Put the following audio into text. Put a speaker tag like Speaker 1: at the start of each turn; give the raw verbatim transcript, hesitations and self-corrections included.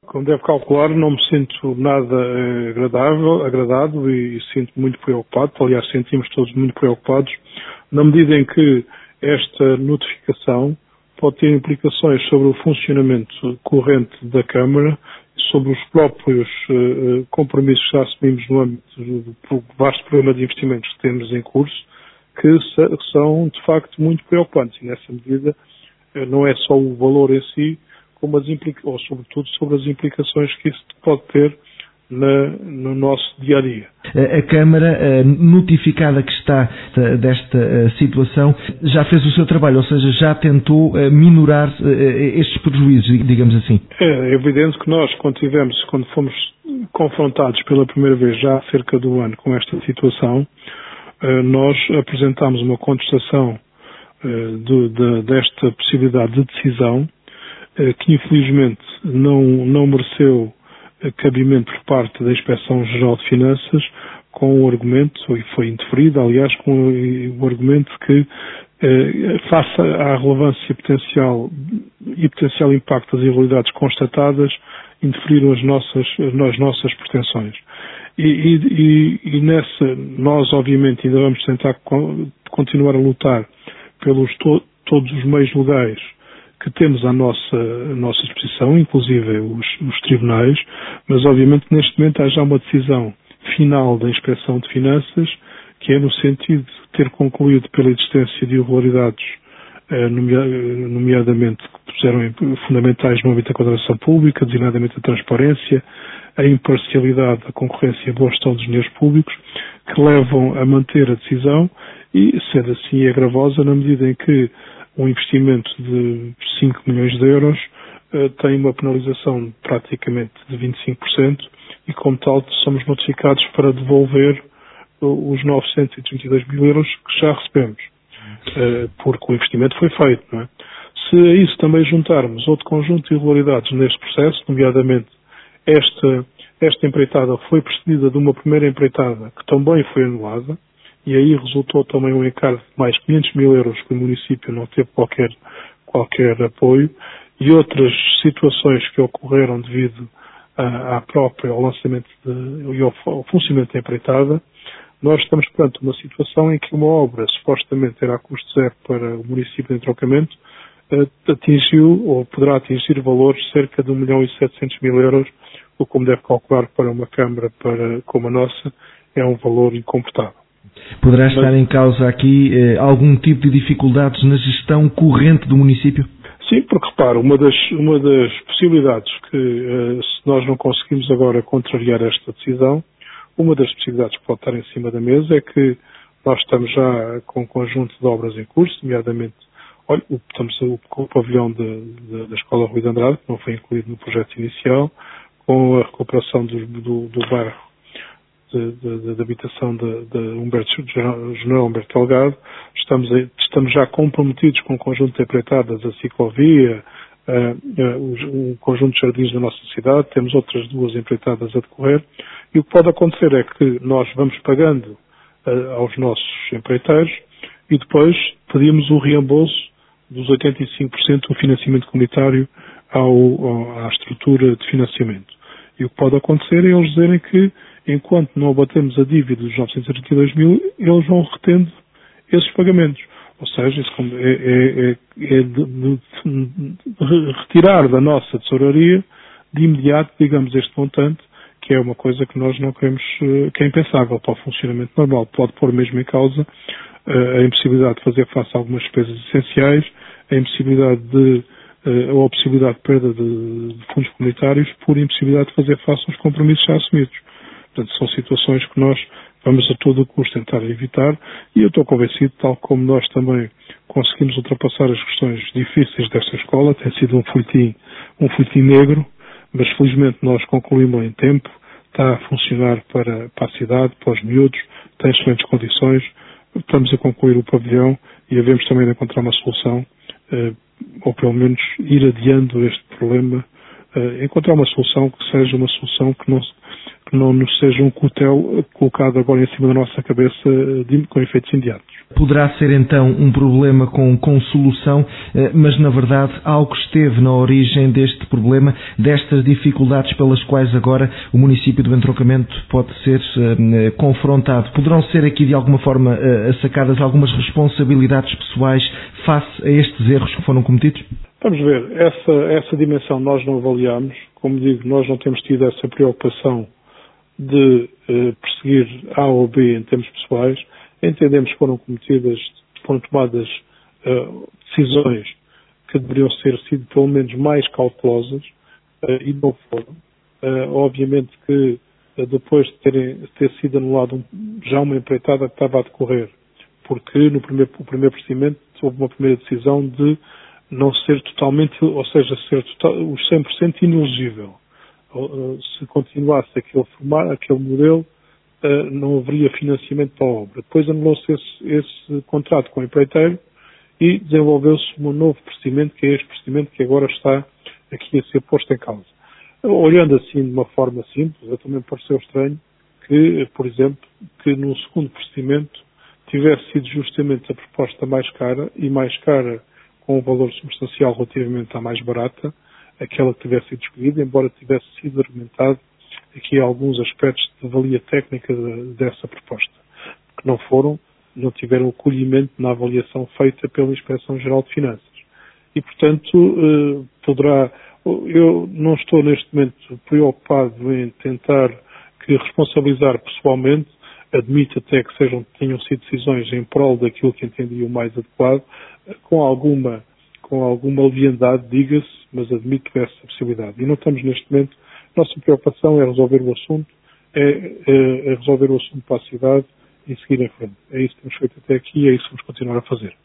Speaker 1: Como deve calcular, não me sinto nada eh, agradável, agradado e, e sinto muito preocupado. Aliás, sentimos todos muito preocupados, na medida em que esta notificação pode ter implicações sobre o funcionamento corrente da Câmara e sobre os próprios eh, compromissos que já assumimos no âmbito do, do vasto programa de investimentos que temos em curso, que, se, que são, de facto, muito preocupantes. E, nessa medida, eh, não é só o valor em si, como as implica- ou, sobretudo, sobre as implicações que isso pode ter na, no nosso dia-a-dia.
Speaker 2: A Câmara, notificada que está desta situação, já fez o seu trabalho, ou seja, já tentou minorar estes prejuízos, digamos assim.
Speaker 1: É evidente que nós, quando tivemos, quando fomos confrontados pela primeira vez, já há cerca de um ano, com esta situação, nós apresentámos uma contestação de, de, desta possibilidade de decisão, que infelizmente não, não mereceu cabimento por parte da Inspeção-Geral de Finanças, com o argumento, e foi interferida, aliás, com o argumento que, eh, face à relevância potencial e potencial impacto das irregularidades constatadas, interferiram as nossas, as nossas pretensões. E, e, e nessa, nós obviamente ainda vamos tentar continuar a lutar pelos to, todos os meios legais que temos à nossa, à nossa disposição, inclusive os, os tribunais, mas obviamente neste momento há já uma decisão final da Inspeção de Finanças, que é no sentido de ter concluído pela existência de irregularidades, eh, nomeadamente que puseram fundamentais no âmbito da contratação pública, designadamente a transparência, a imparcialidade, a concorrência e a boa gestão dos dinheiros públicos, que levam a manter a decisão e, sendo assim, é gravosa na medida em que um investimento de cinco milhões de euros uh, tem uma penalização praticamente de vinte e cinco por cento e, como tal, somos notificados para devolver uh, os novecentos e trinta e dois mil euros que já recebemos, uh, porque o investimento foi feito, não é? Se a isso também juntarmos outro conjunto de irregularidades neste processo, nomeadamente esta, esta empreitada foi precedida de uma primeira empreitada que também foi anulada, e aí resultou também um encargo de mais quinhentos mil euros que o município não teve qualquer, qualquer apoio, e outras situações que ocorreram devido à, à própria, ao lançamento de, e ao, ao funcionamento da empreitada. Nós estamos perante uma situação em que uma obra, supostamente era a custo zero para o município de entroncamento, atingiu, ou poderá atingir valores de cerca de um milhão e setecentos mil euros, o que, como deve calcular para uma Câmara para, como a nossa, é um valor incomportável.
Speaker 2: Poderá estar em causa aqui eh, algum tipo de dificuldades na gestão corrente do município?
Speaker 1: Sim, porque repara, uma das, uma das possibilidades que, eh, se nós não conseguimos agora contrariar esta decisão, uma das possibilidades que pode estar em cima da mesa é que nós estamos já com um conjunto de obras em curso, nomeadamente, olha, estamos com o pavilhão de, de, da Escola Rui de Andrade, que não foi incluído no projeto inicial, com a recuperação do, do, do bairro De, de, de habitação de, de Humberto, General Humberto Delgado. Estamos, a, estamos já comprometidos com um conjunto de empreitadas, a ciclovia, uh, uh, um conjunto de jardins da nossa cidade, temos outras duas empreitadas a decorrer, e o que pode acontecer é que nós vamos pagando uh, aos nossos empreiteiros e depois pedimos o reembolso dos oitenta e cinco por cento do financiamento comunitário ao, ao, à estrutura de financiamento. E o que pode acontecer é eles dizerem que, enquanto não abatemos a dívida dos novecentos e trinta e dois mil, eles vão retendo esses pagamentos. Ou seja, isso é, é, é de, de, de retirar da nossa tesouraria de imediato, digamos, este montante, que é uma coisa que nós não queremos, que é impensável para o funcionamento normal. Pode pôr mesmo em causa a impossibilidade de fazer face a algumas despesas essenciais, a impossibilidade de ou a possibilidade de perda de, de fundos comunitários por impossibilidade de fazer face aos compromissos já assumidos. Portanto, são situações que nós vamos a todo o custo tentar evitar, e eu estou convencido, tal como nós também conseguimos ultrapassar as questões difíceis desta escola, tem sido um folhetim, um folhetim negro, mas felizmente nós concluímos em tempo, está a funcionar para, para a cidade, para os miúdos, tem excelentes condições, estamos a concluir o pavilhão e havemos também de encontrar uma solução, eh, ou pelo menos ir adiando este problema, eh, encontrar uma solução que seja uma solução que não, que não nos seja um cotel colocado agora em cima da nossa cabeça de, com efeitos imediatos.
Speaker 2: Poderá ser então um problema com, com solução, mas na verdade algo esteve na origem deste problema, destas dificuldades pelas quais agora o município do Entroncamento pode ser uh, confrontado. Poderão ser aqui de alguma forma uh, sacadas algumas responsabilidades pessoais face a estes erros que foram cometidos?
Speaker 1: Vamos ver, essa, essa dimensão nós não avaliamos. Como digo, nós não temos tido essa preocupação de uh, perseguir A ou B em termos pessoais. Entendemos que foram cometidas, foram tomadas uh, decisões que deveriam ter sido pelo menos mais cautelosas uh, e não foram. Uh, obviamente que uh, depois de terem, ter sido anulado um, já uma empreitada que estava a decorrer, porque no primeiro, o primeiro procedimento houve uma primeira decisão de não ser totalmente, ou seja, ser total, os cem por cento inelegível. Uh, se continuasse aquele formato, aquele modelo, Uh, não haveria financiamento para a obra. Depois anulou-se esse, esse contrato com o empreiteiro e desenvolveu-se um novo procedimento, que é este procedimento que agora está aqui a ser posto em causa. Uh, olhando assim de uma forma simples, eu também me pareceu estranho que, por exemplo, que num segundo procedimento tivesse sido justamente a proposta mais cara e mais cara com um valor substancial relativamente à mais barata, aquela que tivesse sido escolhida, embora tivesse sido argumentado aqui há alguns aspectos de valia técnica de, dessa proposta, que não foram, não tiveram acolhimento na avaliação feita pela Inspeção-Geral de Finanças. E, portanto, eh, poderá, eu não estou neste momento preocupado em tentar que responsabilizar pessoalmente, admito até que sejam, tenham sido decisões em prol daquilo que entendia o mais adequado, com alguma, com alguma leviandade, diga-se, mas admito essa possibilidade. E não estamos neste momento. Nossa preocupação é resolver o assunto, é, é, é resolver o assunto para a cidade e seguir em frente. É isso que temos feito até aqui e é isso que vamos continuar a fazer.